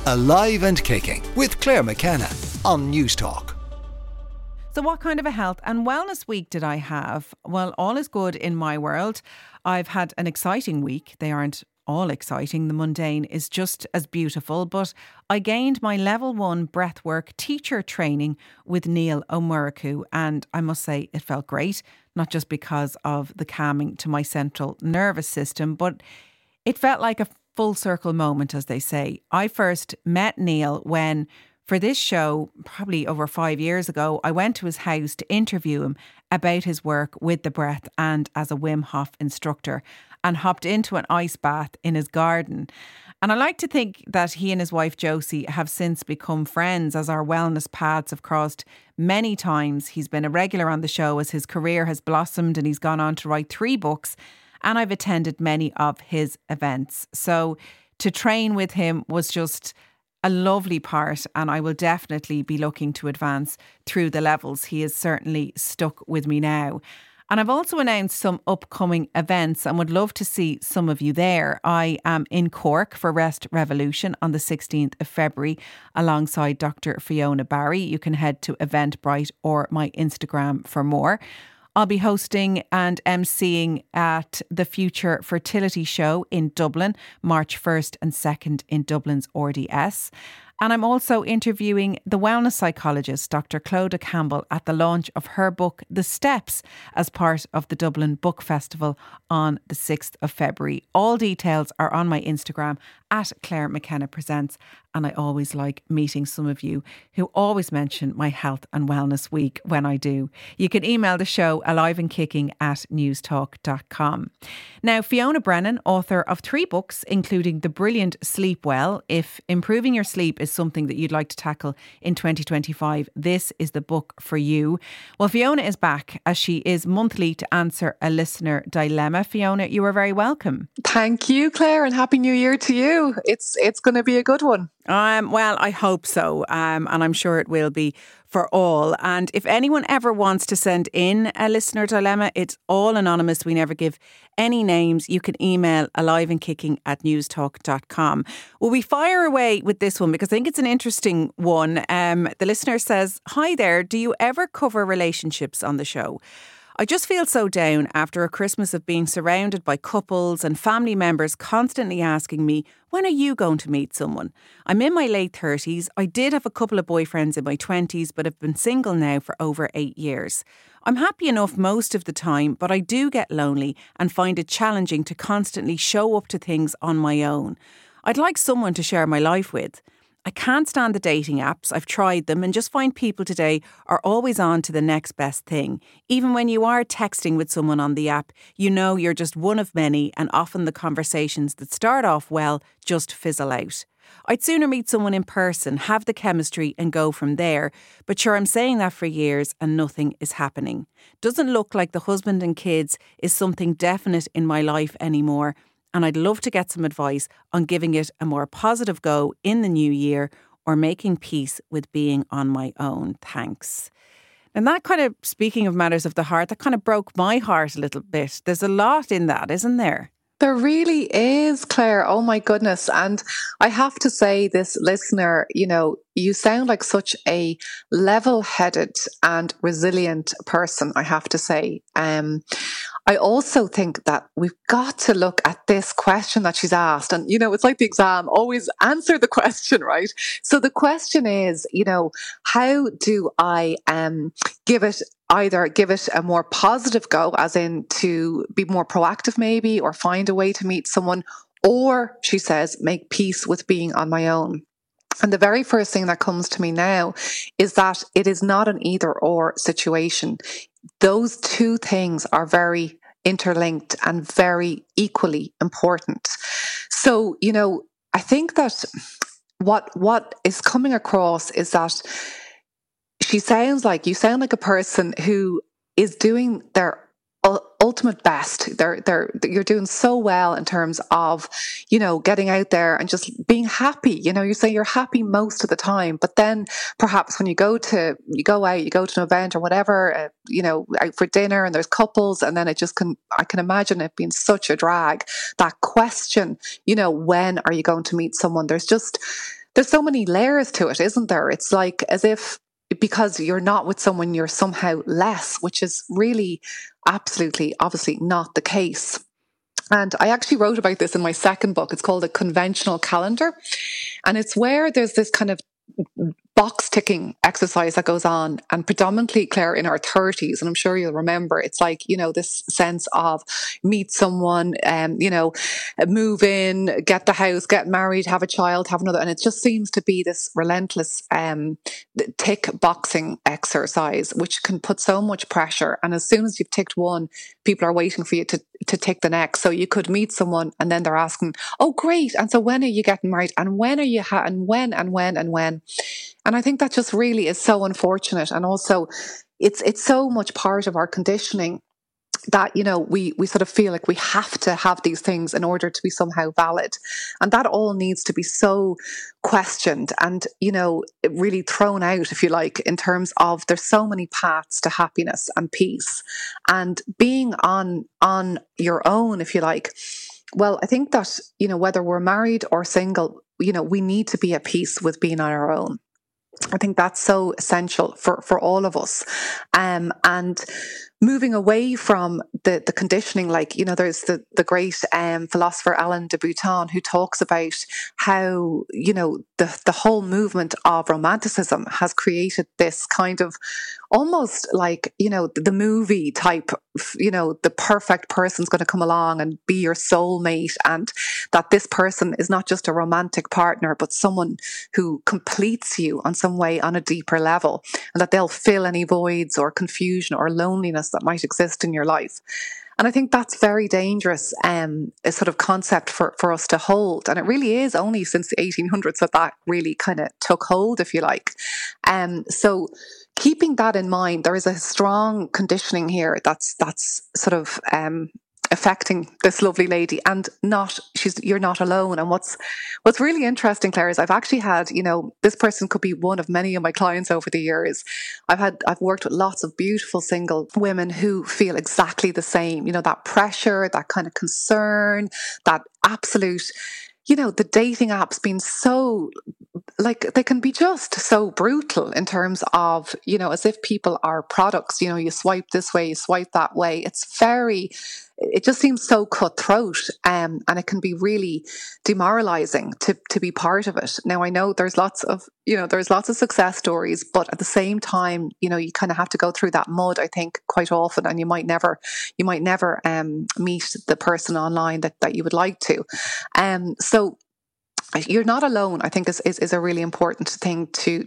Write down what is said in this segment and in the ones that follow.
Alive and Kicking with Claire McKenna on News Talk. So what kind of a health and wellness week did I have? Well, all is good in my world. I've had an exciting week. They aren't all exciting. The mundane is just as beautiful. But I gained my level 1 breathwork teacher training with Neil O'Muraku, and I must say it felt great, not just because of the calming to my central nervous system, but it felt like a full circle moment, as they say. I first met Neil when, for this show, probably over 5 years ago, I went to his house to interview him about his work with the breath and as a Wim Hof instructor, and hopped into an ice bath in his garden. And I like to think that he and his wife Josie have since become friends, as our wellness paths have crossed many times. He's been a regular on the show as his career has blossomed, and he's gone on to write 3 books, and I've attended many of his events. So to train with him was just a lovely part, and I will definitely be looking to advance through the levels. He is certainly stuck with me now. And I've also announced some upcoming events and would love to see some of you there. I am in Cork for Rest Revolution on the 16th of February alongside Dr. Fiona Barry. You can head to Eventbrite or my Instagram for more. I'll be hosting and emceeing at the Future Fertility Show in Dublin, March 1st and 2nd in Dublin's RDS. And I'm also interviewing the wellness psychologist, Dr. Clodagh Campbell, at the launch of her book, The Steps, as part of the Dublin Book Festival on the 6th of February. All details are on my Instagram at Claire McKenna Presents. And I always like meeting some of you who always mention my health and wellness week when I do. You can email the show aliveandkicking@newstalk.com. Now, Fiona Brennan, author of 3 books, including the brilliant Sleep Well. If improving your sleep is something that you'd like to tackle in 2025, this is the book for you. Well, Fiona is back, as she is monthly, to answer a listener dilemma. Fiona, you are very welcome. Thank you, Claire, and Happy New Year to you. It's going to be a good one. Well, I hope so, and I'm sure it will be for all. And if anyone ever wants to send in a listener dilemma, it's all anonymous. We never give any names. You can email aliveandkicking@newstalk.com. Well, we fire away with this one because I think it's an interesting one. The listener says, "Hi there, do you ever cover relationships on the show? I just feel so down after a Christmas of being surrounded by couples and family members constantly asking me, when are you going to meet someone? I'm in my late 30s. I did have a couple of boyfriends in my 20s, but have been single now for over 8 years. I'm happy enough most of the time, but I do get lonely and find it challenging to constantly show up to things on my own. I'd like someone to share my life with. I can't stand the dating apps. I've tried them and just find people today are always on to the next best thing. Even when you are texting with someone on the app, you know you're just one of many, and often the conversations that start off well just fizzle out. I'd sooner meet someone in person, have the chemistry and go from there. But sure, I'm saying that for years and nothing is happening. Doesn't look like the husband and kids is something definite in my life anymore. And I'd love to get some advice on giving it a more positive go in the new year or making peace with being on my own. Thanks." And that kind of, speaking of matters of the heart, that kind of broke my heart a little bit. There's a lot in that, isn't there? There really is, Claire. Oh my goodness. And I have to say, this listener, you sound like such a level-headed and resilient person, I have to say. I also think that we've got to look at this question that she's asked. And, it's like the exam, always answer the question, right? So the question is, how do I give it a more positive go, as in to be more proactive maybe, or find a way to meet someone, or, she says, make peace with being on my own. And the very first thing that comes to me now is that it is not an either or situation. Those two things are very interlinked and very equally important. So, I think that what is coming across is that you sound like a person who is doing their ultimate best. You're doing so well in terms of, getting out there and just being happy. You say you're happy most of the time, but then perhaps when you go out, you go to an event or whatever, out for dinner, and there's couples, and then I can imagine it being such a drag. That question, when are you going to meet someone? there's so many layers to it, isn't there? It's like as if because you're not with someone, you're somehow less, which is really absolutely, obviously not the case. And I actually wrote about this in my second book. It's called A Conventional Calendar. And it's where there's this kind of box ticking exercise that goes on, and predominantly, Claire, in our 30s, and I'm sure you'll remember, it's like, this sense of meet someone, move in, get the house, get married, have a child, have another, and it just seems to be this relentless tick boxing exercise, which can put so much pressure. And as soon as you've ticked one, people are waiting for you to tick the next. So you could meet someone and then they're asking, oh great, and so when are you getting married, and when are you and when. And I think that just really is so unfortunate. And also it's so much part of our conditioning that, we sort of feel like we have to have these things in order to be somehow valid. And that all needs to be so questioned and, really thrown out, if you like, in terms of there's so many paths to happiness and peace. And being on your own, if you like, well, I think that, whether we're married or single, we need to be at peace with being on our own. I think that's so essential for all of us. And moving away from the conditioning, like, there's the great philosopher Alain de Botton, who talks about how, the whole movement of romanticism has created this kind of almost like, the movie type, the perfect person's going to come along and be your soulmate, and that this person is not just a romantic partner, but someone who completes you on some way on a deeper level, and that they'll fill any voids or confusion or loneliness that might exist in your life. And I think that's very dangerous, a sort of concept for us to hold. And it really is only since the 1800s that really kind of took hold, if you like. So keeping that in mind, there is a strong conditioning here that's sort of affecting this lovely lady, and you're not alone. And what's really interesting, Claire, is I've actually had, this person could be one of many of my clients over the years. I've worked with lots of beautiful single women who feel exactly the same, that pressure, that kind of concern, that absolute, the dating apps being so, like, they can be just so brutal in terms of, as if people are products, you swipe this way, you swipe that way. It just seems so cutthroat, and it can be really demoralizing to be part of it. Now, I know there's lots of success stories, but at the same time, you kind of have to go through that mud, I think, quite often, and you might never meet the person online that you would like to. So you're not alone, I think, is a really important thing to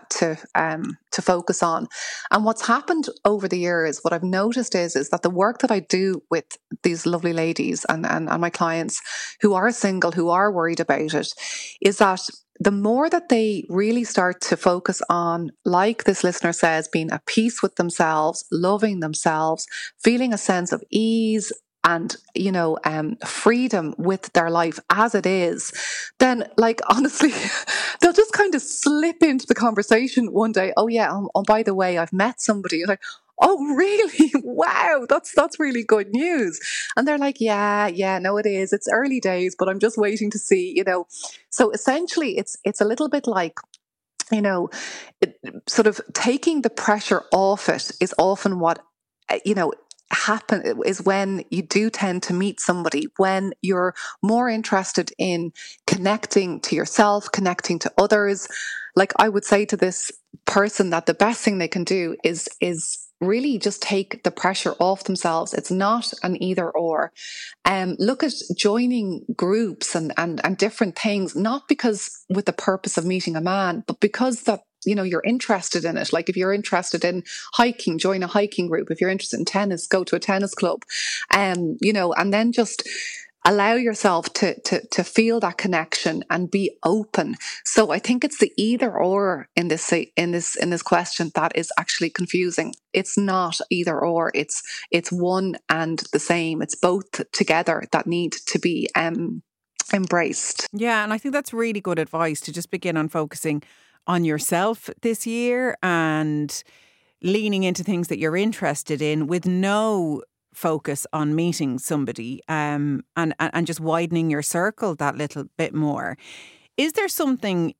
focus on. And what's happened over the years, what I've noticed is that the work that I do with these lovely ladies and my clients who are single, who are worried about it, is that the more that they really start to focus on, like this listener says, being at peace with themselves, loving themselves, feeling a sense of ease and, freedom with their life as it is, then, like, honestly, they'll just kind of slip into the conversation one day. Oh yeah, by the way, I've met somebody. You're like, oh really? Wow, that's really good news. And they're like, yeah, no, it is. It's early days, but I'm just waiting to see, So essentially, it's a little bit like, sort of taking the pressure off it is often what, happen is when you do tend to meet somebody, when you're more interested in connecting to yourself, connecting to others. Like, I would say to this person that the best thing they can do is really just take the pressure off themselves. It's not an either or. Look at joining groups and different things, not because with the purpose of meeting a man, but because that, you're interested in it. Like, if you're interested in hiking, join a hiking group. If you're interested in tennis, go to a tennis club. And then just allow yourself to feel that connection and be open. So I think it's the either or in this question that is actually confusing. It's not either or. It's one and the same. It's both together that need to be embraced. Yeah, and I think that's really good advice, to just begin on focusing on yourself this year and leaning into things that you're interested in, with no focus on meeting somebody, and just widening your circle that little bit more. Is there something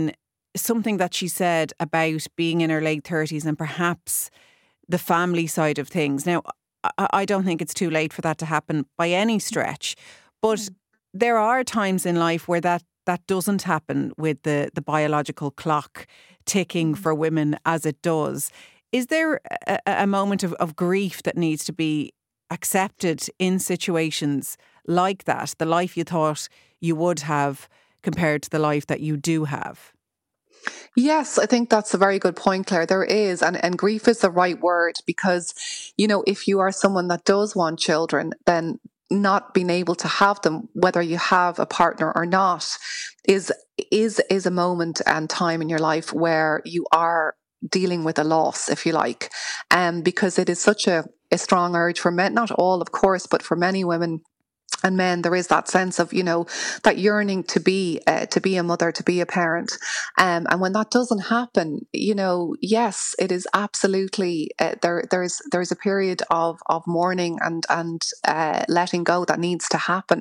that she said about being in her late 30s and perhaps the family side of things? Now, I don't think it's too late for that to happen by any stretch, but there are times in life where that doesn't happen with the biological clock ticking for women as it does. Is there a moment of grief that needs to be accepted in situations like that? The life you thought you would have compared to the life that you do have? Yes, I think that's a very good point, Claire. There is, and grief is the right word, because, if you are someone that does want children, then not being able to have them, whether you have a partner or not, is a moment and time in your life where you are dealing with a loss, if you like, because it is such a strong urge for men, not all, of course, but for many women and men, there is that sense of, that yearning to be a mother, to be a parent. And when that doesn't happen, yes, it is absolutely, there's a period of mourning and letting go that needs to happen.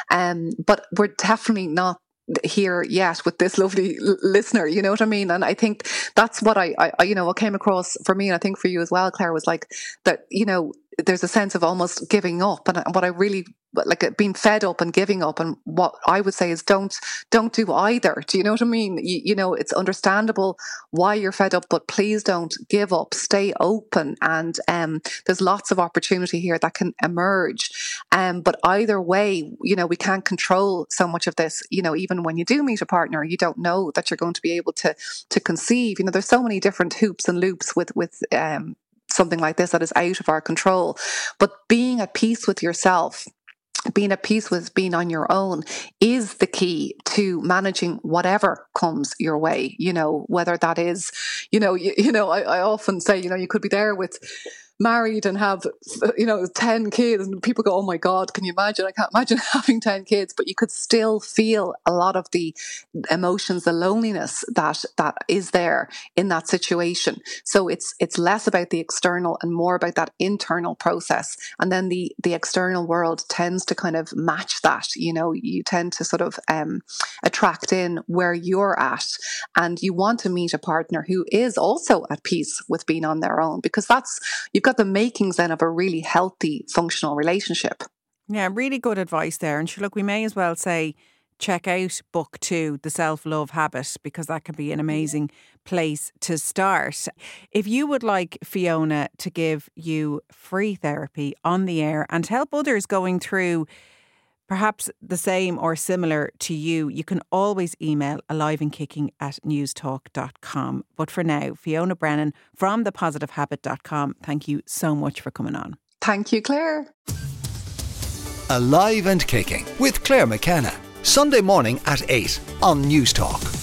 But we're definitely not here yet with this lovely listener, you know what I mean? And I think that's what I what came across for me, and I think for you as well, Claire, was like that, there's a sense of almost giving up, and what I really like, being fed up and giving up. And what I would say is don't do either. Do you know what I mean? It's understandable why you're fed up, but please don't give up. Stay open, and there's lots of opportunity here that can emerge. But either way, we can't control so much of this. Even when you do meet a partner, you don't know that you're going to be able to conceive. There's so many different hoops and loops with something like this that is out of our control. But being at peace with yourself, being at peace with being on your own, is the key to managing whatever comes your way. Whether that is, I often say, you could be there with married and have 10 kids, and people go, oh my God, can you imagine? I can't imagine having 10 kids. But you could still feel a lot of the emotions, the loneliness that is there in that situation. So it's less about the external and more about that internal process, and then the external world tends to kind of match that. You tend to sort of attract in where you're at, and you want to meet a partner who is also at peace with being on their own, because you've got the makings then of a really healthy, functional relationship. Yeah, really good advice there. And sure, look, we may as well say check out book 2, The Self-Love Habit, because that can be an amazing place to start. If you would like Fiona to give you free therapy on the air and help others going through perhaps the same or similar to you, you can always email aliveandkicking@newstalk.com. But for now, Fiona Brennan from thepositivehabit.com, thank you so much for coming on. Thank you, Claire. Alive and Kicking with Claire McKenna. Sunday morning at 8 on Newstalk.